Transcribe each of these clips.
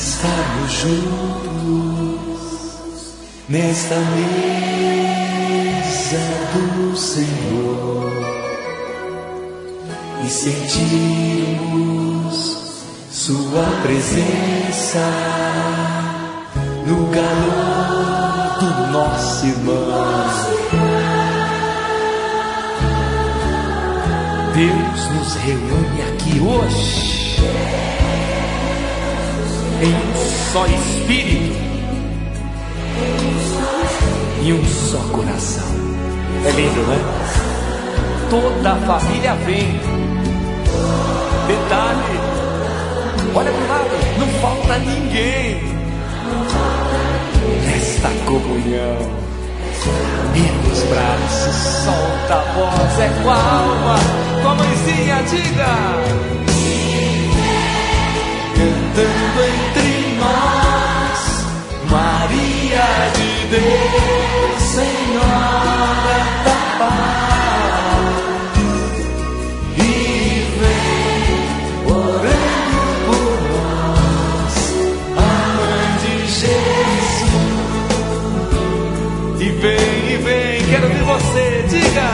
estarmos juntos nesta mesa do Senhor e sentirmos Sua presença no calor do nosso irmão. Deus nos reúne aqui hoje em um só Espírito e um só coração. É lindo, né? Toda a família vem. Detalhe, olha pro lado, não falta ninguém nesta comunhão. Erga os braços, solta a voz, é com a alma, com a mãezinha, diga. Cantando entre nós, Maria de Deus, Senhora da Paz, e vem orando por nós, a Mãe de Jesus. E vem, quero ver você, diga.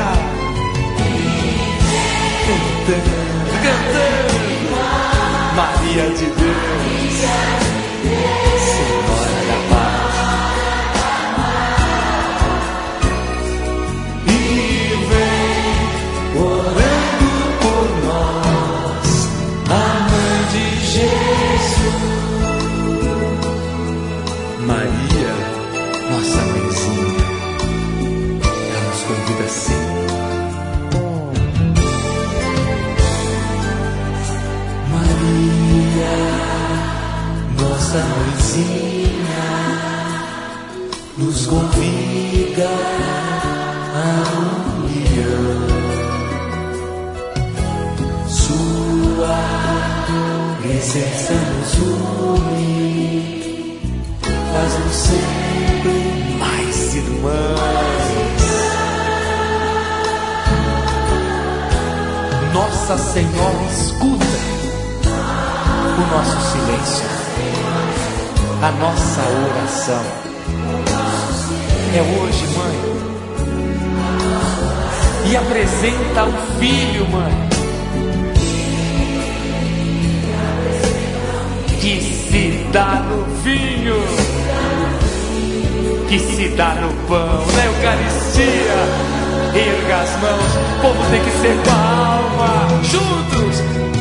Cantando, Maria de Deus, Senhora da Paz, e vem orando por nós, a Mãe de Jesus. Maria, nossa mãezinha, ela nos convida sempre. Maria, nossa mãezinha, nos convida à união. Sua presença nos une, faz-nos sempre mais irmãos. Nossa Senhora escuta o nosso silêncio, a nossa oração. É hoje, mãe, e apresenta o filho, mãe, que se dá no vinho, que se dá no pão, na Eucaristia. Erga as mãos, o povo tem que ser com a alma, juntos,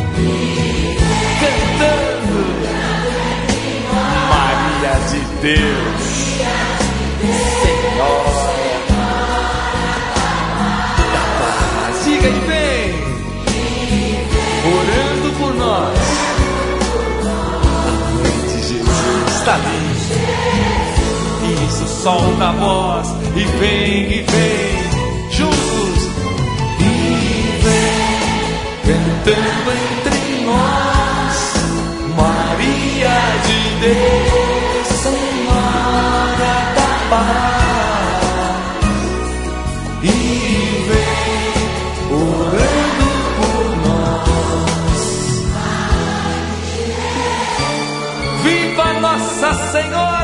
cantando. Maria de Deus, Senhora da Paz, diga e vem, orando por nós, a Mãe de Jesus. Está lindo. Isso, solta a voz e vem, juntos, e vem, cantando entre nós, Maria de Deus, Senhora da Paz, e vem orando por nós. Viva Nossa Senhora!